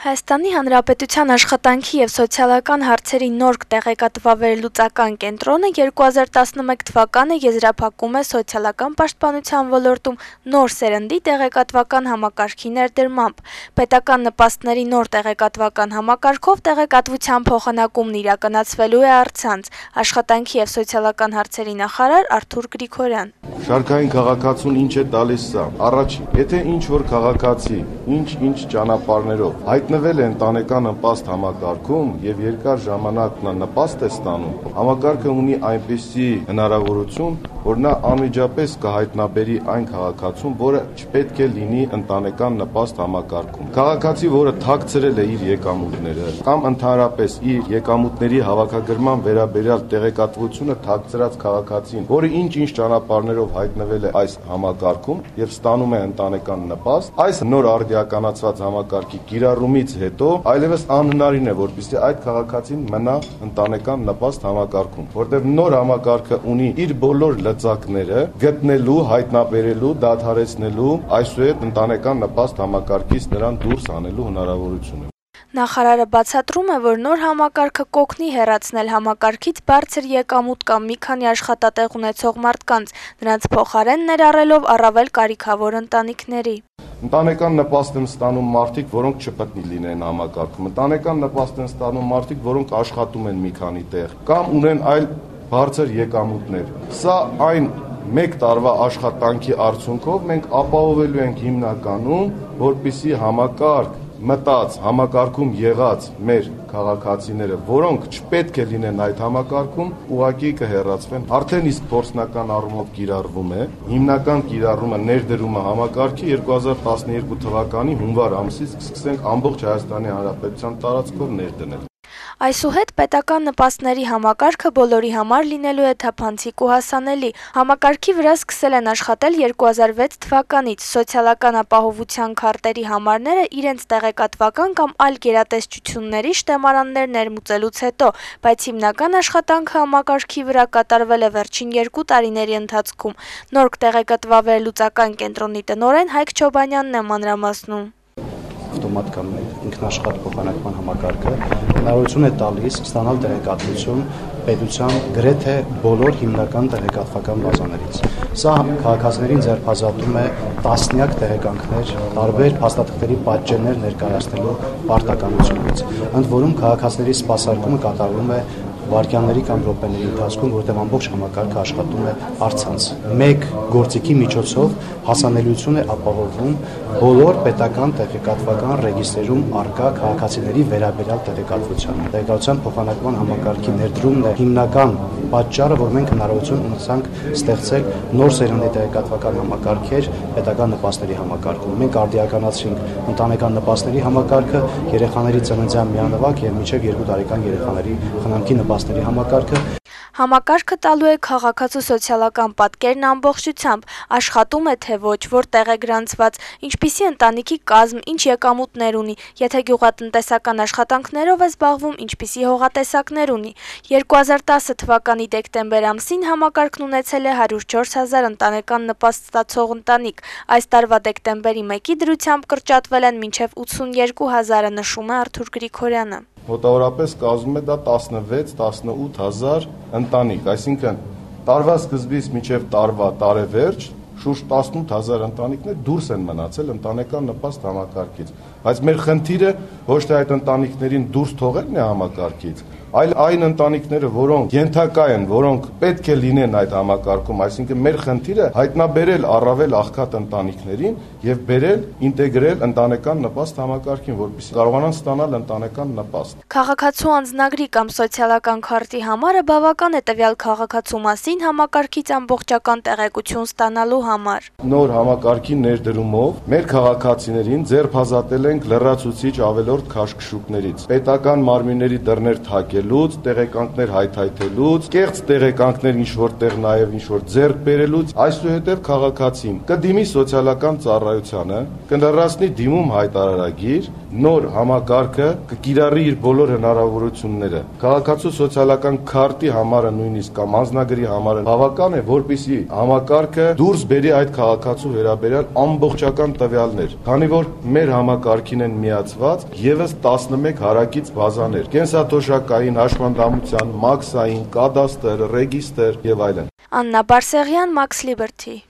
Հայաստանի Հանրապետության աշխատանքի և սոցիալական հարցերի նոր տեղեկատվաբերլուծական կենտրոնը 2011 թվականը եզրափակում է սոցիալական պաշտպանության ոլորտում նոր սերնդի տեղեկատվական համակարգի ներդրմամբ։ Պետական նպաստների նոր տեղեկատվական համակարգով տեղեկատվության փոխանակումն իրականացվելու է առցանց, աշխատանքի և սոցիալական հարցերի նախարար Արթուր Գրիգորյան։ Շարքային քաղաքացուն ինչ է տալիս սա։ Առաջին, եթե ինչ-որ քաղաքացի ինչ ճանապարհներով հայտնվել է ընտանեկան նպաստ համակարգում եւ երկար ժամանակ նա նպաստ է ստանում, համակարգը ունի այնպիսի հնարավորություն, որ նա անմիջապես կհայտնաբերի այն քաղաքացուն, որը չպետք է լինի ընտանեկան նպաստ համակարգում։ Քաղաքացի, որը թաքցրել է իր եկամուտները կամ ընդհանրապես իր եկամուտների հավաքագրման վերաբերյալ տեղեկատվությունը թաքցրած քաղաքացին, որը ինչ ճանապարհներով հայտնվել է այս համակարգում եւ ստանում է ընտանեկան նպաստ, այս նոր արդիականացված համակարգի կիրառումից հետո այլևս անհնարին է, որպեսզի այդ քաղաքացին մնա ընտանեկան նպաստ համակարգում, որտեղ նոր համակարգը ունի իր բոլոր լծակները գտնելու, հայտնաբերելու, դադարեցնելու այսուհետ ընտանեկան նպաստ համակարգից նրան դուրս անելու հնարավորությունը։ Նախարարը բացատրում է, որ նոր համակարգը կօգնի հեռացնել համակարգից բարձր եկամուտ կամ մի քանի աշխատատեղ ունեցող մարդկանց, նրանց փոխարեն ներառելով առավել կարիքավոր ընտանիքների։ Ընտանեկան նպաստ են ստանում մարդիկ, որոնք չպետք է լինեն համակարգում։ Ընտանեկան նպաստ են ստանում մարդիկ, որոնք աշխատում են մի քանի տեղ կամ ունեն այլ բարձր եկամուտներ։ Սա այն մեկ տարվա աշխատանքի արդյունքով մենք ապահովելու ենք հիմնականում, որպեսզի համակարգ մտած համակարգում եղած մեր քաղաքացիները, որոնք չպետք է լինեն այդ համակարգում, ուղղակի կհեռացվեն։ Արդեն իսկ փորձնական առումով կիրառվում է։ Հիմնական կիրառումը ներդրումը համակարգի 2012 թվականի հունվար ամսից կսկսենք ամբողջ Հայաստանի Հանրապետության տարածքով ներդնել։ Այսուհետ պետական նպաստների համակարգը բոլորի համար լինելու է թափանցիկ ու հասանելի։ Համակարգի վրա սկսել են աշխատել 2006 թվականից։ Սոցիալական ապահովության քարտերի համարները իրենց տեղեկատվական կամ այլ գերատեսչությունների շտեմարաններ ներմուծելուց հետո, բայց հիմնական աշխատանքը համակարգի վրա կատարվել է վերջին 2 տարիների ընթացքում։ Նոր տեղեկատվաբերլուծական կենտրոնի տնօրեն Հայկ Չոբանյանն է մանրամասնում։ Ավտոմատ կամ ինքնաշխատ փոխանակման համակարգը հնարավորություն է տալիս ստանալ տեղեկատվություն պետության գրեթե բոլոր հիմնական տեղեկատվական բազաներից։ Սա քաղաքացիներին ձեռնբազատում է տասնյակ տեղեկանքներ, տարբեր փաստաթղթերի պատճեններ ներկայացնելու պարտականությունից։ Ընդ որում քաղաքացիների սպասարկումը կատարվում է վայրկյանների կամ րոպեների ընթացքում, որտեղ ամբողջ համակարգը աշխատում է առցանց։ Մեկ գործիքի միջոցով հասանելիություն է ապահովում բոլոր պետական տեղեկատվական ռեգիստրերում առկա քաղաքացիների վերաբերյալ տեղեկատվությանը։ Տեղեկատվության փոխանակման համակարգի ներդրումն է հիմնական պատճառը, որ մենք հնարավորություն ունեցանք ստեղծել նոր սերնդի տեղեկատվական համակարգեր պետական նպաստների համակարգում։ Մենք արդիականացրինք ընտանեկան նպաստների համակարգը, երեխաների ծննդյան միանվագ եւ մինչեւ 2 տարեկան երեխաների խնամքի նպաստների համակարգը։ Համակարգը տալու է քաղաքացու սոցիալական պատկերն ամբողջությամբ, աշխատում է թե ոչ, որտեղ է գրանցված, ինչպիսի ընտանիքի կազմ, ինչ եկամուտներ ունի, եթե գյուղատնտեսական աշխատանքներով է զբաղվում, ինչպիսի հողատեսակներ ունի։ 2010 թվականի դեկտեմբեր ամսին համակարգն ունեցել է 104 000 ընտանեկան նպաստ ստացող ընտանիք, այս տարվա դեկտեմբերի 1-ի դրությամբ կրճատվել են մինչև 82 000-ը, նշում է Արթուր Գրիգորյանը։ Մոտավորապես կազմում է դա 16-18 հազար ընտանիք, այսինքն տարվա սկզբից մինչև տարվա տարեվերջ շուրջ 18 000 ընտանիքներ դուրս են մնացել ընտանեկան նպաստ համակարգից, բայց մեր խնդիրը ոչ թե այդ ընտանիքներին դուրս թողելն է համակարգից, այլ այն ընտանիքները, որոնք ենթակա են, որոնք պետք է լինեն այդ համակարգում, այսինքն մեր խնդիրը հայտնաբերել առավել աղքատ ընտանիքներին եւ բերել, ինտեգրել ընտանեկան նպաստ համակարգին, որպեսզի կարողանան ստանալ ընտանեկան նպաստ։ Քաղաքացու անձնագրի կամ սոցիալական քարտի համարը բավական է տվյալ քաղաքացու մասին համակարգից ամբողջական տեղեկություն ստանալու համար։ Նոր համակարգի ներդրումով մեր քաղաքացիներին ձեռնբազատել ենք լրացուցիչ ավելորդ քաշքշուկներից, պետական մարմինների դռներ թակելուց, տեղեկանքներ հայթայթելուց, կեղծ տեղեկանքներ ինչ-որտեղ նաև ինչ-որ ձեռք բերելուց, այսուհետև քաղաքացին կդիմի սոցիալական ծառայությանը, կլրացնի դիմում հայտարարագիր, նոր համակարգը կկիրառի իր բոլոր հնարավորությունները։ Քաղաքացու սոցիալական քարտի համարը նույնիսկ կամ անձնագրի համարը բավական է, որպեսզի համակարգը դուրս բերի այդ քաղաքացու վերաբերյալ ամբողջական տվյալներ, քանի որ մեր համակարգին են միացված եւս 11 հարակից բազաներ՝ կենսաթոշակային, հաշվանդամության, մաքսային, կադաստր, ռեգիստր եւ այլն։ Աննա Բարսեղյան, Max Liberty։